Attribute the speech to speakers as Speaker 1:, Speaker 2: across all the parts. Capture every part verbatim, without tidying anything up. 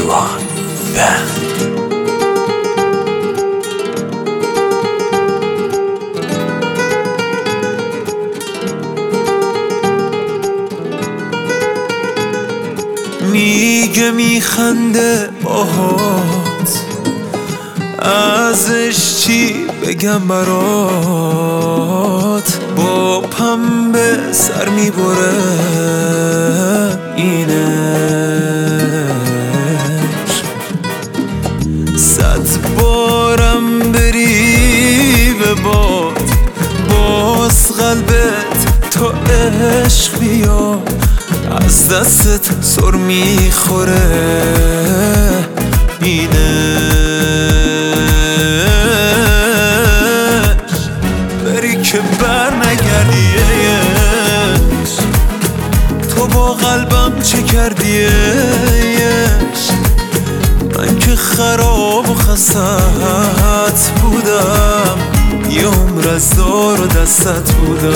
Speaker 1: One Band.
Speaker 2: میگه میخنده باهات، ازش چی بگم برات؟ با پنبه سر میبره اینش، صد بارم بری به باد باز قلبت تا عشق بیاد، از دستت سر میخوره اینش. بری که بر نگردیش، تو با قلبم چه کردیش؟ من که خراب و خستت بودم، یه عمر از دار و دستت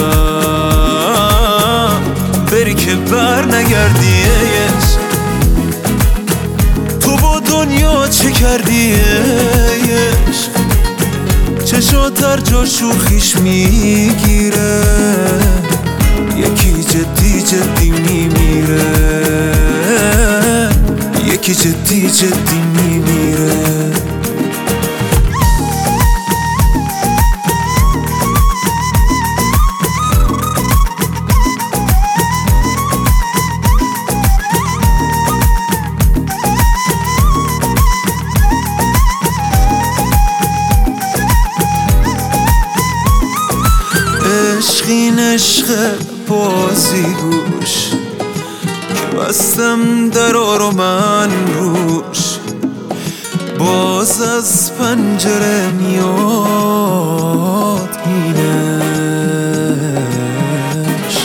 Speaker 2: بودم. بری که بر نگردیش، تو با دنیا چه کردیش؟ چشات هر جا شوخیش میگیره، یکی جدی جدی میمیره، یکی جدی جدی میمیره. عشقین عشق بازی گوش که بستم درا رو من روش، باز از پنجره میاد اینش.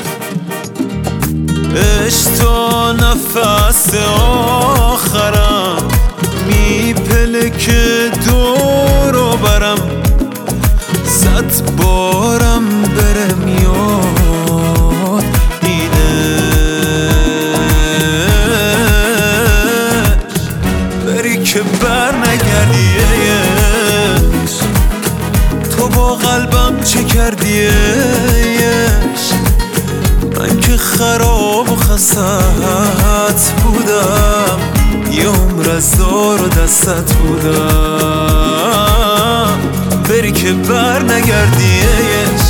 Speaker 2: عشق تا نفس آخرم میپلکه دور و برم، صد بارم بره میاد اینش. بری که بر نگردیش، تو با قلبم چه کردیش؟ من که خراب و خستت بودم، یه عمر از دار و دستت بودم. بری که بر نگردیش،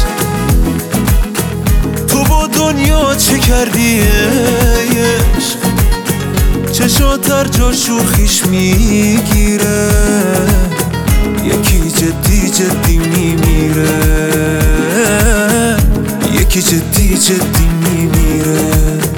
Speaker 2: تو با دنیا چه کردیش؟ چشات هر جا شوخیش میگیره، یکی جدی جدی میمیره، یکی جدی جدی میمیره.